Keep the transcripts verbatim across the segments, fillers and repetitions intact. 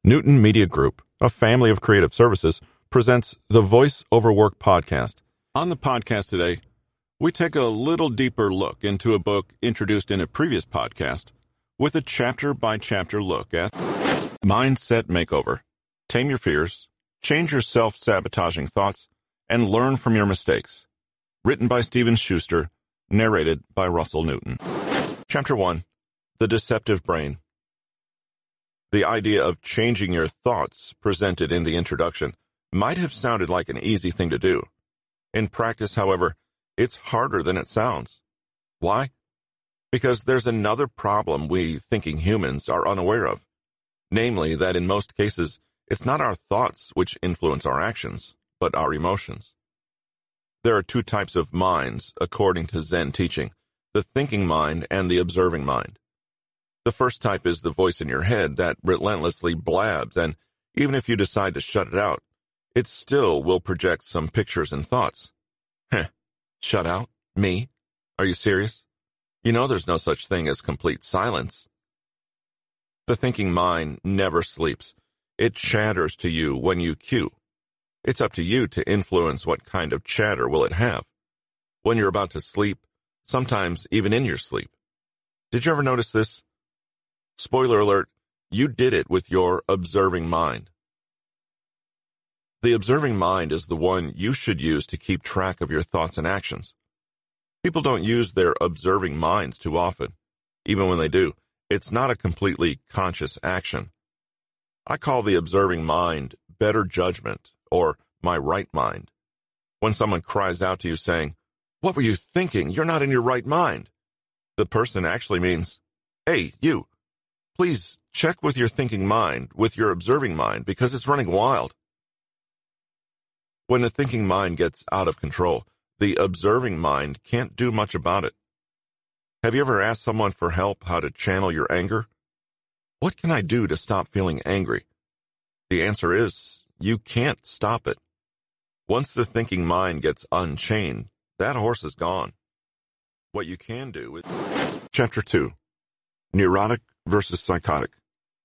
Newton Media Group, a family of creative services, presents the Voice Over Work podcast. On the podcast today, we take a little deeper look into a book introduced in a previous podcast with a chapter-by-chapter look at Mindset Makeover. Tame your fears, change your self-sabotaging thoughts, and learn from your mistakes. Written by Stephen Schuster, narrated by Russell Newton. Chapter one, The Deceptive Brain. The idea of changing your thoughts presented in the introduction might have sounded like an easy thing to do. In practice, however, it's harder than it sounds. Why? Because there's another problem we thinking humans are unaware of, namely that in most cases, it's not our thoughts which influence our actions, but our emotions. There are two types of minds, according to Zen teaching, the thinking mind and the observing mind. The first type is the voice in your head that relentlessly blabs, and even if you decide to shut it out, it still will project some pictures and thoughts. Heh, shut out? Me? Are you serious? You know there's no such thing as complete silence. The thinking mind never sleeps. It chatters to you when you cue. It's up to you to influence what kind of chatter will it have. When you're about to sleep, sometimes even in your sleep. Did you ever notice this? Spoiler alert, you did it with your observing mind. The observing mind is the one you should use to keep track of your thoughts and actions. People don't use their observing minds too often. Even when they do, it's not a completely conscious action. I call the observing mind better judgment, or my right mind. When someone cries out to you saying, "What were you thinking? You're not in your right mind," the person actually means, "Hey, you. Please check with your thinking mind, with your observing mind, because it's running wild." When the thinking mind gets out of control, the observing mind can't do much about it. Have you ever asked someone for help how to channel your anger? What can I do to stop feeling angry? The answer is, you can't stop it. Once the thinking mind gets unchained, that horse is gone. What you can do is... Chapter two, Neurotic versus Psychotic.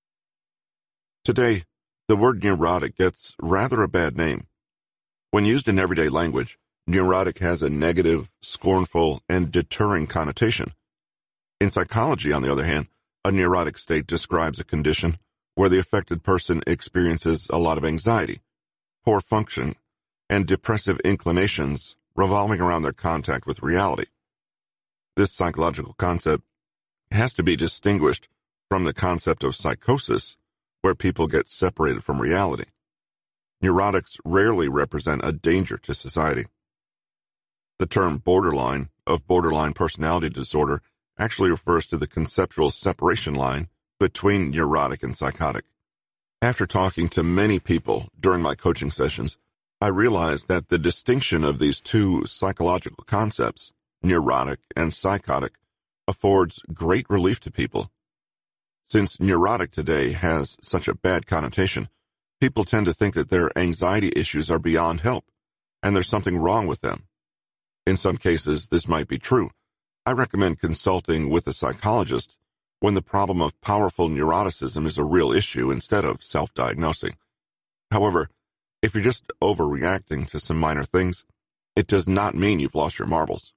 Today, the word neurotic gets rather a bad name. When used in everyday language, neurotic has a negative, scornful, and deterring connotation. In psychology, on the other hand, a neurotic state describes a condition where the affected person experiences a lot of anxiety, poor function, and depressive inclinations revolving around their contact with reality. This psychological concept has to be distinguished from the concept of psychosis, where people get separated from reality. Neurotics rarely represent a danger to society. The term borderline of borderline personality disorder actually refers to the conceptual separation line between neurotic and psychotic. After talking to many people during my coaching sessions, I realized that the distinction of these two psychological concepts, neurotic and psychotic, affords great relief to people. Since neurotic today has such a bad connotation, people tend to think that their anxiety issues are beyond help, and there's something wrong with them. In some cases, this might be true. I recommend consulting with a psychologist when the problem of powerful neuroticism is a real issue instead of self-diagnosing. However, if you're just overreacting to some minor things, it does not mean you've lost your marbles.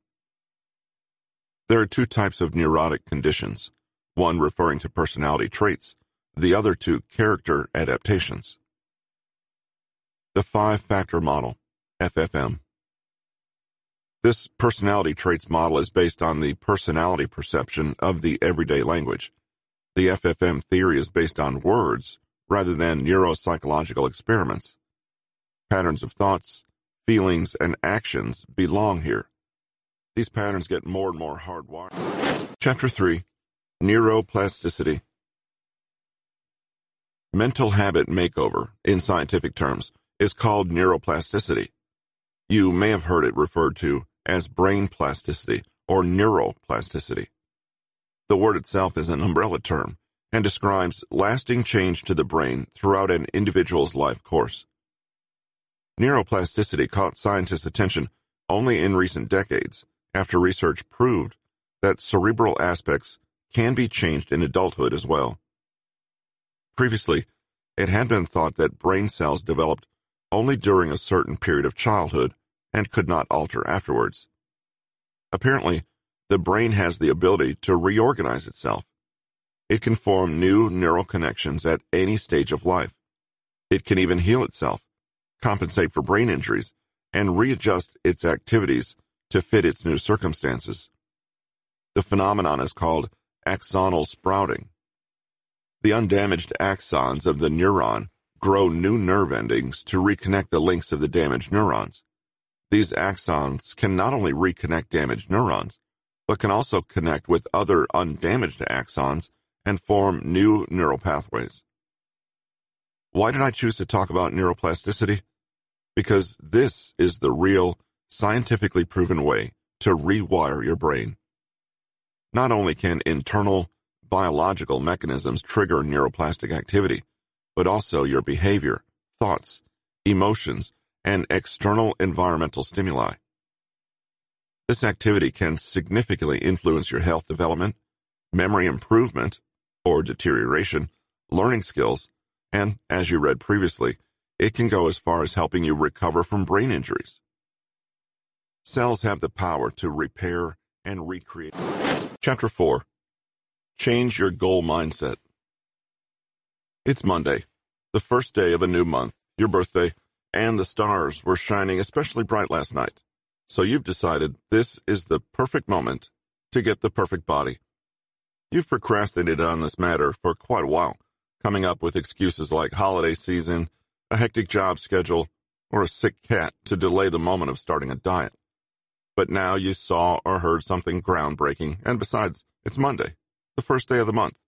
There are two types of neurotic conditions, one referring to personality traits, the other to character adaptations. The Five-Factor Model, F F M. This personality traits model is based on the personality perception of the everyday language. The F F M theory is based on words rather than neuropsychological experiments. Patterns of thoughts, feelings, and actions belong here. These patterns get more and more hardwired. Chapter three, Neuroplasticity. Mental habit makeover, in scientific terms, is called neuroplasticity. You may have heard it referred to as brain plasticity or neuroplasticity. The word itself is an umbrella term and describes lasting change to the brain throughout an individual's life course. Neuroplasticity caught scientists' attention only in recent decades after research proved that cerebral aspects can be changed in adulthood as well. Previously, It had been thought that brain cells developed only during a certain period of childhood and could not alter afterwards. Apparently, the brain has the ability to reorganize itself. It can form new neural connections at any stage of life. It can even heal itself, compensate for brain injuries, and readjust its activities to fit its new circumstances. The phenomenon is called axonal sprouting. The undamaged axons of the neuron grow new nerve endings to reconnect the links of the damaged neurons. These axons can not only reconnect damaged neurons, but can also connect with other undamaged axons and form new neural pathways. Why did I choose to talk about neuroplasticity? Because this is the real, scientifically proven way to rewire your brain. Not only can internal, biological mechanisms trigger neuroplastic activity, but also your behavior, thoughts, emotions, and external environmental stimuli. This activity can significantly influence your health development, memory improvement or deterioration, learning skills, and, as you read previously, it can go as far as helping you recover from brain injuries. Cells have the power to repair and recreate. Chapter four. Change your goal mindset. It's Monday, the first day of a new month, your birthday, and the stars were shining especially bright last night. So you've decided this is the perfect moment to get the perfect body. You've procrastinated on this matter for quite a while, coming up with excuses like holiday season, a hectic job schedule, or a sick cat to delay the moment of starting a diet. But now you saw or heard something groundbreaking, and besides, it's Monday, the first day of the month.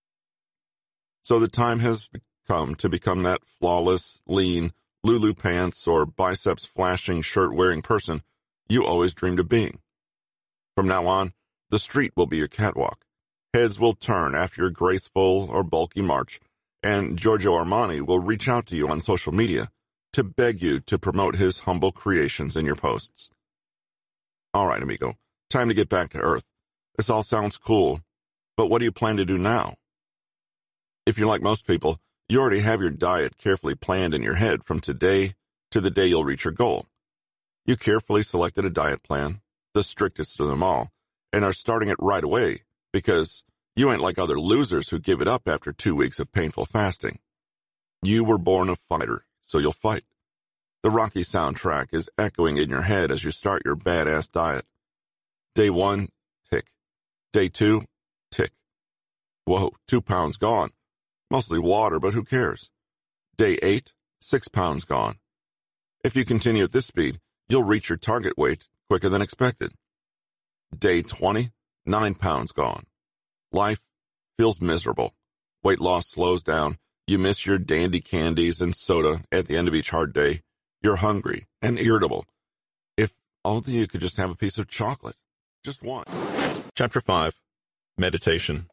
So the time has come to become that flawless, lean, Lulu pants or biceps-flashing shirt-wearing person you always dreamed of being. From now on, the street will be your catwalk. Heads will turn after your graceful or bulky march, and Giorgio Armani will reach out to you on social media to beg you to promote his humble creations in your posts. All right, amigo, time to get back to earth. This all sounds cool, but what do you plan to do now? If you're like most people, you already have your diet carefully planned in your head from today to the day you'll reach your goal. You carefully selected a diet plan, the strictest of them all, and are starting it right away because you ain't like other losers who give it up after two weeks of painful fasting. You were born a fighter, so you'll fight. The Rocky soundtrack is echoing in your head as you start your badass diet. Day one, tick. Day two, tick. Whoa, two pounds gone. Mostly water, but who cares? Day eight, six pounds gone. If you continue at this speed, you'll reach your target weight quicker than expected. Day twenty, nine pounds gone. Life feels miserable. Weight loss slows down. You miss your dandy candies and soda at the end of each hard day. You're hungry and irritable. If only you could just have a piece of chocolate. Just one. Chapter five. Meditation.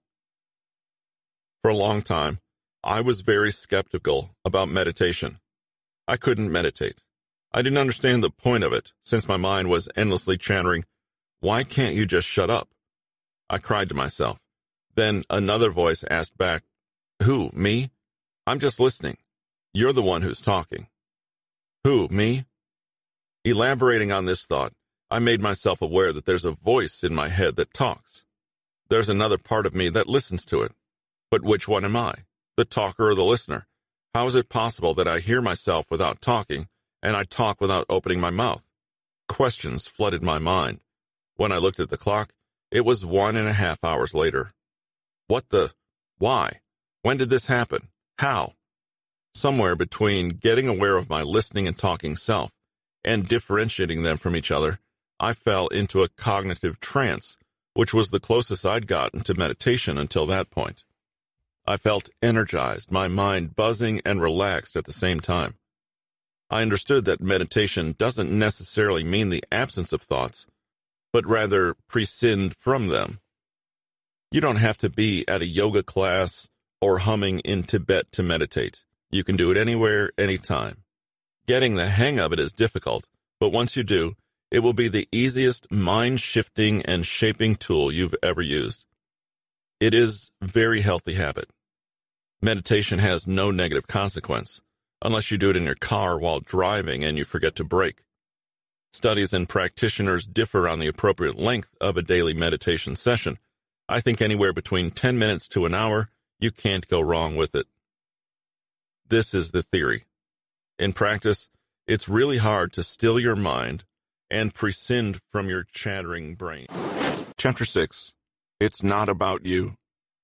For a long time, I was very skeptical about meditation. I couldn't meditate. I didn't understand the point of it, since my mind was endlessly chattering, "Why can't you just shut up?" I cried to myself. Then another voice asked back, "Who, me? I'm just listening. You're the one who's talking." Who, me? Elaborating on this thought, I made myself aware that there's a voice in my head that talks. There's another part of me that listens to it. But which one am I? The talker or the listener? How is it possible that I hear myself without talking, and I talk without opening my mouth? Questions flooded my mind. When I looked at the clock, it was one and a half hours later. What the? Why? When did this happen? How? Somewhere between getting aware of my listening and talking self and differentiating them from each other, I fell into a cognitive trance, which was the closest I'd gotten to meditation until that point. I felt energized, my mind buzzing and relaxed at the same time. I understood that meditation doesn't necessarily mean the absence of thoughts, but rather prescind from them. You don't have to be at a yoga class or humming in Tibet to meditate. You can do it anywhere, anytime. Getting the hang of it is difficult, but once you do, it will be the easiest mind-shifting and shaping tool you've ever used. It is a very healthy habit. Meditation has no negative consequence, unless you do it in your car while driving and you forget to brake. Studies and practitioners differ on the appropriate length of a daily meditation session. I think anywhere between ten minutes to an hour, you can't go wrong with it. This is the theory. In practice, it's really hard to still your mind and prescind from your chattering brain. Chapter six. It's not about you.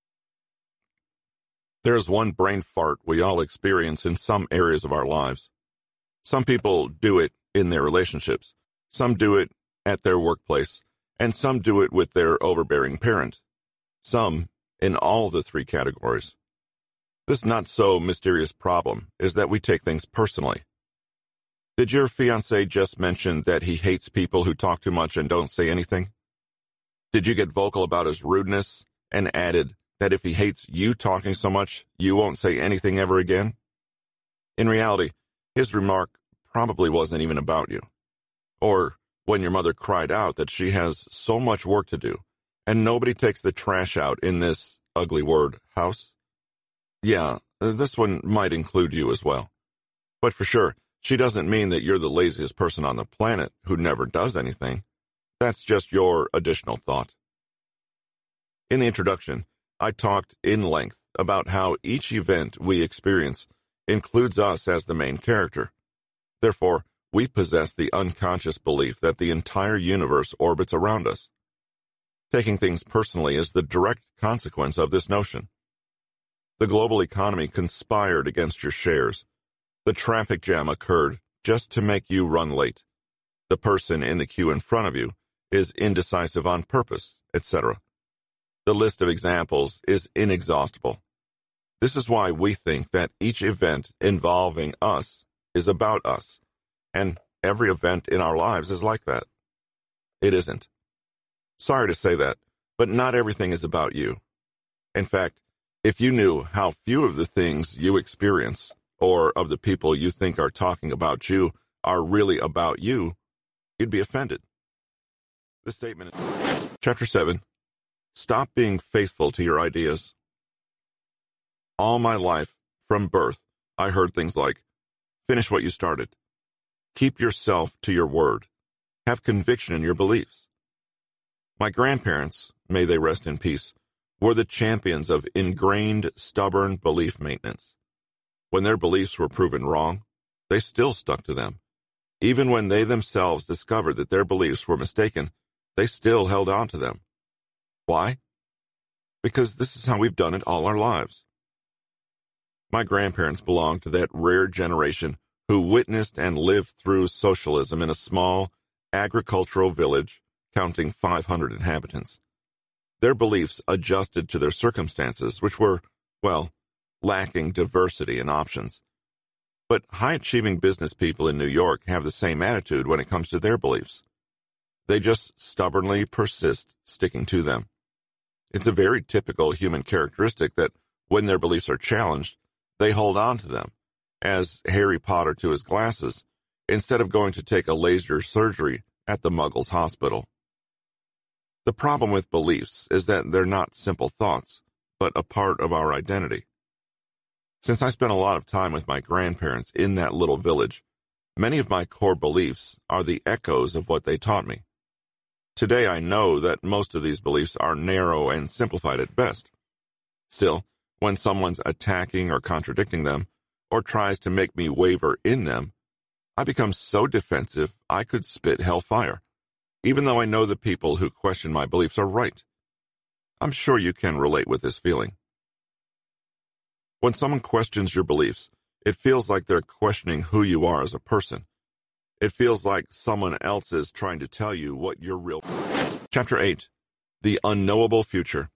There is one brain fart we all experience in some areas of our lives. Some people do it in their relationships, some do it at their workplace, and some do it with their overbearing parent. Some in all the three categories. This not-so-mysterious problem is that we take things personally. Did your fiancé just mention that he hates people who talk too much and don't say anything? Did you get vocal about his rudeness and added that if he hates you talking so much, you won't say anything ever again? In reality, his remark probably wasn't even about you. Or when your mother cried out that she has so much work to do, and nobody takes the trash out in this ugly word, house. Yeah, this one might include you as well. But for sure, she doesn't mean that you're the laziest person on the planet who never does anything. That's just your additional thought. In the introduction, I talked in length about how each event we experience includes us as the main character. Therefore, we possess the unconscious belief that the entire universe orbits around us. Taking things personally is the direct consequence of this notion. The global economy conspired against your shares. The traffic jam occurred just to make you run late. The person in the queue in front of you is indecisive on purpose, et cetera. The list of examples is inexhaustible. This is why we think that each event involving us is about us, and every event in our lives is like that. It isn't. Sorry to say that, but not everything is about you. In fact, if you knew how few of the things you experience or of the people you think are talking about you are really about you, you'd be offended. This statement is Chapter seven. Stop being faithful to your ideas. All my life, from birth, I heard things like, finish what you started. Keep yourself to your word. Have conviction in your beliefs. My grandparents, may they rest in peace, were the champions of ingrained, stubborn belief maintenance. When their beliefs were proven wrong, they still stuck to them. Even when they themselves discovered that their beliefs were mistaken, they still held on to them. Why? Because this is how we've done it all our lives. My grandparents belonged to that rare generation who witnessed and lived through socialism in a small, agricultural village counting five hundred inhabitants. Their beliefs adjusted to their circumstances, which were, well, lacking diversity and options. But high-achieving business people in New York have the same attitude when it comes to their beliefs. They just stubbornly persist sticking to them. It's a very typical human characteristic that when their beliefs are challenged, they hold on to them, as Harry Potter to his glasses, instead of going to take a laser surgery at the Muggles hospital. The problem with beliefs is that they're not simple thoughts, but a part of our identity. Since I spent a lot of time with my grandparents in that little village, many of my core beliefs are the echoes of what they taught me. Today I know that most of these beliefs are narrow and simplified at best. Still, when someone's attacking or contradicting them, or tries to make me waver in them, I become so defensive I could spit hellfire, even though I know the people who question my beliefs are right. I'm sure you can relate with this feeling. When someone questions your beliefs, it feels like they're questioning who you are as a person. It feels like someone else is trying to tell you what your real... Chapter eight. The Unknowable Future.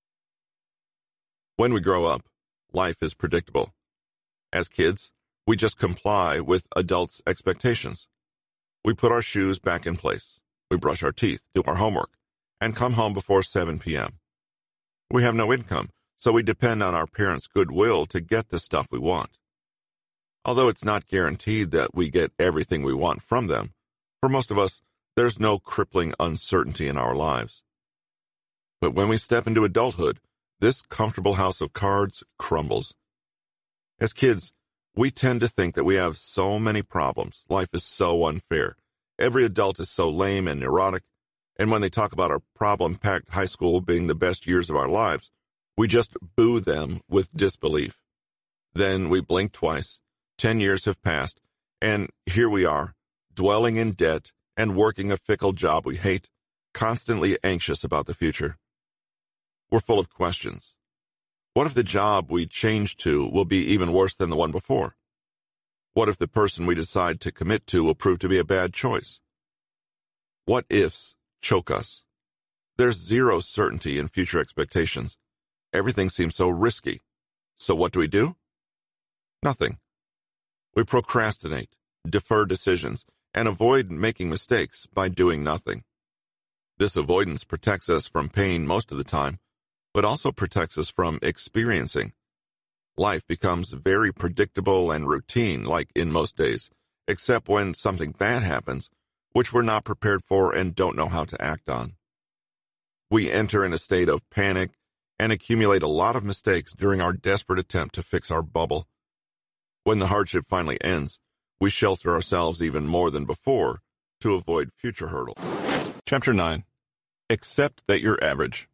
When we grow up, life is predictable. As kids, we just comply with adults' expectations. We put our shoes back in place. We brush our teeth, do our homework, and come home before seven p.m. We have no income, so we depend on our parents' goodwill to get the stuff we want. Although it's not guaranteed that we get everything we want from them, for most of us, there's no crippling uncertainty in our lives. But when we step into adulthood, this comfortable house of cards crumbles, As kids, we tend to think that we have so many problems. Life is so unfair. Every adult is so lame and neurotic. And when they talk about our problem-packed high school being the best years of our lives, we just boo them with disbelief. Then we blink twice. Ten years have passed, and here we are, dwelling in debt and working a fickle job we hate, constantly anxious about the future. We're full of questions. What if the job we change to will be even worse than the one before? What if the person we decide to commit to will prove to be a bad choice? What ifs choke us? There's zero certainty in future expectations. Everything seems so risky. So what do we do? Nothing. We procrastinate, defer decisions, and avoid making mistakes by doing nothing. This avoidance protects us from pain most of the time, but also protects us from experiencing. Life becomes very predictable and routine, like in most days, except when something bad happens, which we're not prepared for and don't know how to act on. We enter in a state of panic and accumulate a lot of mistakes during our desperate attempt to fix our bubble. When the hardship finally ends, we shelter ourselves even more than before to avoid future hurdles. Chapter nine. Accept that you're average.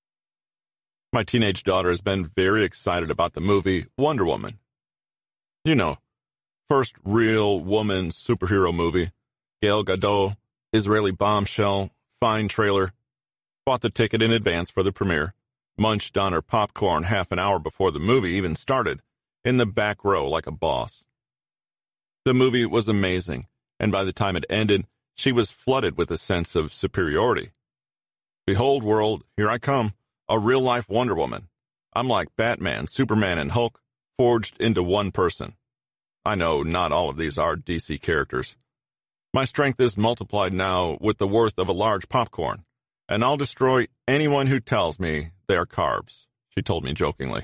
My teenage daughter has been very excited about the movie Wonder Woman. You know, first real woman superhero movie. Gal Gadot, Israeli bombshell, fine trailer. Bought the ticket in advance for the premiere. Munched on her popcorn half an hour before the movie even started, in the back row like a boss. The movie was amazing, and by the time it ended, she was flooded with a sense of superiority. Behold, world, here I come, a real-life Wonder Woman. I'm like Batman, Superman, and Hulk, forged into one person. I know not all of these are D C characters. My strength is multiplied now with the worth of a large popcorn, and I'll destroy anyone who tells me they are carbs, she told me jokingly.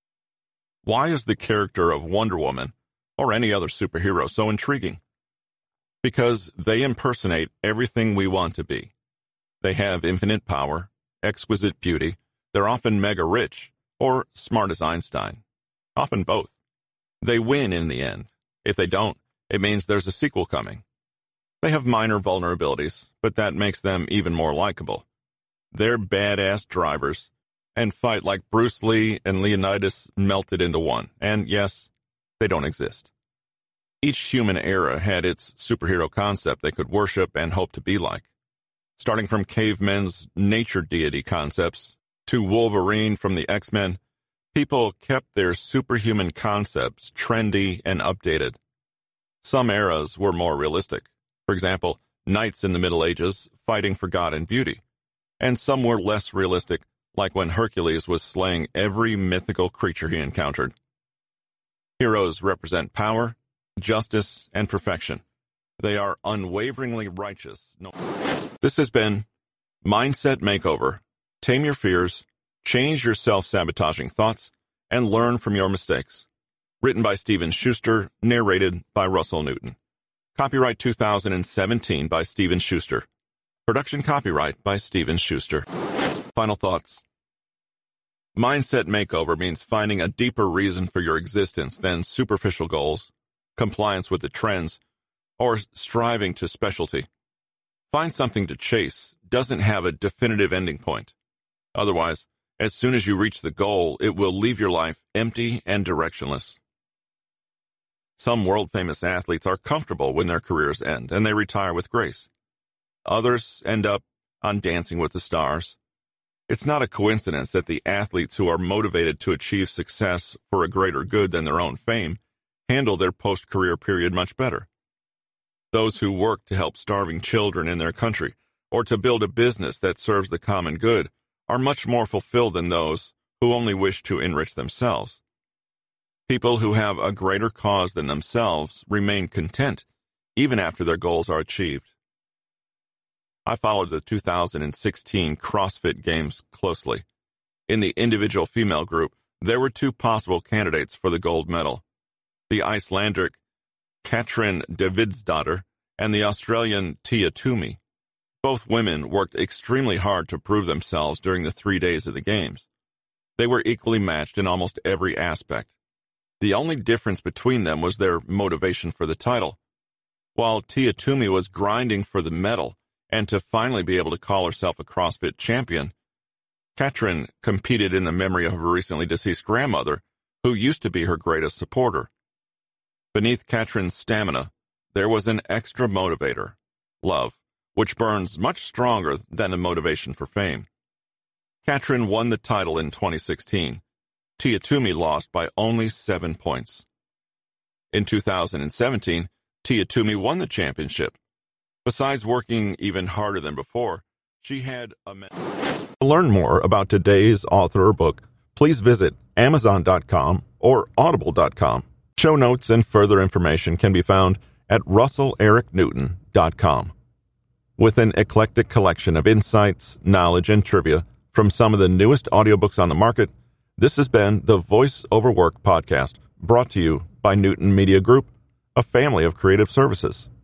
Why is the character of Wonder Woman, or any other superhero, so intriguing? Because they impersonate everything we want to be. They have infinite power, exquisite beauty, they're often mega rich, or smart as Einstein. Often both. They win in the end. If they don't, it means there's a sequel coming. They have minor vulnerabilities, but that makes them even more likable. They're badass drivers, and fight like Bruce Lee and Leonidas melted into one, and yes, they don't exist. Each human era had its superhero concept they could worship and hope to be like. Starting from cavemen's nature deity concepts to Wolverine from the X-Men, people kept their superhuman concepts trendy and updated. Some eras were more realistic. For example, knights in the Middle Ages fighting for God and beauty. And some were less realistic, like when Hercules was slaying every mythical creature he encountered. Heroes represent power, justice, and perfection. They are unwaveringly righteous. No. This has been Mindset Makeover. Tame your fears, change your self-sabotaging thoughts, and learn from your mistakes. Written by Steven Schuster, narrated by Russell Newton. Copyright two thousand seventeen by Steven Schuster. Production copyright by Steven Schuster. Final thoughts. Mindset makeover means finding a deeper reason for your existence than superficial goals, compliance with the trends, or striving to specialty. Find something to chase doesn't have a definitive ending point. Otherwise, as soon as you reach the goal, it will leave your life empty and directionless. Some world-famous athletes are comfortable when their careers end, and they retire with grace. Others end up on Dancing with the Stars. It's not a coincidence that the athletes who are motivated to achieve success for a greater good than their own fame handle their post-career period much better. Those who work to help starving children in their country or to build a business that serves the common good are much more fulfilled than those who only wish to enrich themselves. People who have a greater cause than themselves remain content even after their goals are achieved. I followed the two thousand sixteen CrossFit Games closely. In the individual female group, there were two possible candidates for the gold medal. The Icelandic Katrin Davidsdottir and the Australian Tia Toomey. Both women worked extremely hard to prove themselves during the three days of the Games. They were equally matched in almost every aspect. The only difference between them was their motivation for the title. While Tia Toomey was grinding for the medal and to finally be able to call herself a CrossFit champion, Katrin competed in the memory of her recently deceased grandmother, who used to be her greatest supporter. Beneath Katrin's stamina, there was an extra motivator, love, which burns much stronger than a motivation for fame. Katrin won the title in twenty sixteen. Tia Toomey lost by only seven points. In two thousand seventeen, Tia Toomey won the championship. Besides working even harder than before, she had a... Me- to learn more about today's author or book, please visit amazon dot com or audible dot com. Show notes and further information can be found at russell eric newton dot com. With an eclectic collection of insights, knowledge, and trivia from some of the newest audiobooks on the market, this has been the Voice Over Work podcast, brought to you by Newton Media Group, a family of creative services.